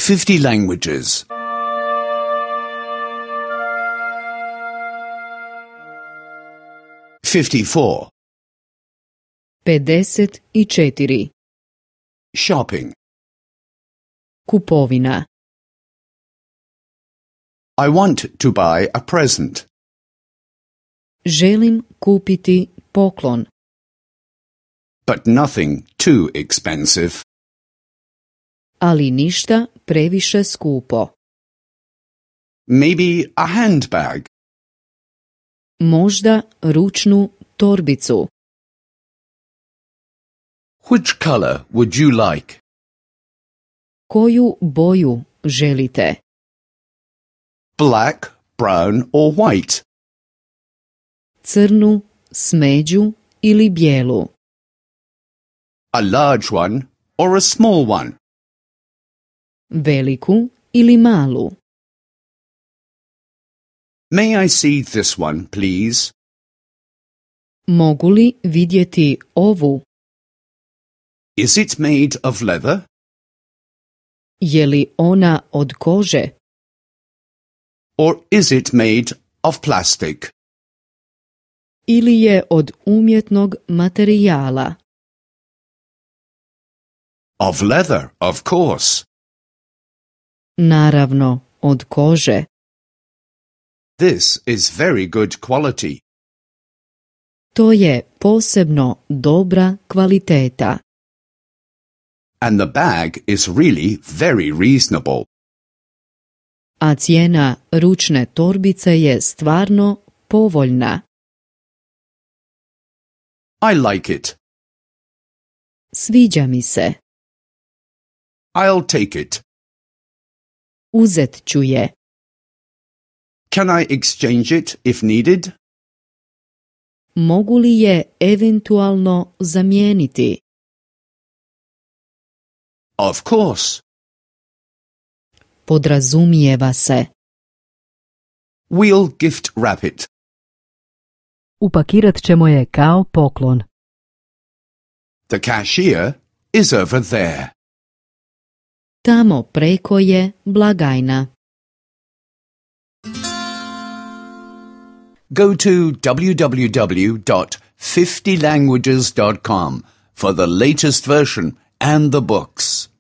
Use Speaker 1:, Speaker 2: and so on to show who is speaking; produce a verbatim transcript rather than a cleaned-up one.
Speaker 1: fifty languages. fifty-four.
Speaker 2: pedeset četiri.
Speaker 1: Shopping.
Speaker 2: Kupovina.
Speaker 1: I want to buy a present.
Speaker 2: Želim kupiti poklon.
Speaker 1: But nothing too expensive.
Speaker 2: Ali ništa previše skupo.
Speaker 1: Maybe a handbag.
Speaker 2: Možda ručnu torbicu.
Speaker 1: Which color would you like?
Speaker 2: Koju boju želite?
Speaker 1: Black, brown or white?
Speaker 2: Crnu, smeđu ili bijelu?
Speaker 1: A large one or a small one?
Speaker 2: Veliku ili malu?
Speaker 1: May I see this one, please?
Speaker 2: Mogu li vidjeti ovu?
Speaker 1: Is it made of leather?
Speaker 2: Je li ona od kože?
Speaker 1: Or is it made of plastic?
Speaker 2: Ili je od umjetnog materijala?
Speaker 1: Of leather, of course.
Speaker 2: Naravno, od kože.
Speaker 1: This is very good quality.
Speaker 2: To je posebno dobra kvaliteta.
Speaker 1: And the bag is really very reasonable.
Speaker 2: A cijena ručne torbice je stvarno povoljna.
Speaker 1: I like it.
Speaker 2: Sviđa mi se.
Speaker 1: I'll take it.
Speaker 2: Uzet ću je.
Speaker 1: Can I exchange it if needed?
Speaker 2: Mogu li je eventualno zamijeniti?
Speaker 1: Of course.
Speaker 2: Podrazumijeva se.
Speaker 1: We'll gift wrap it.
Speaker 3: Upakirat ćemo je kao poklon.
Speaker 1: The cashier is over there.
Speaker 2: Tamo preko je blagajna.
Speaker 1: Go to w w w dot fifty languages dot com for the latest version and the books.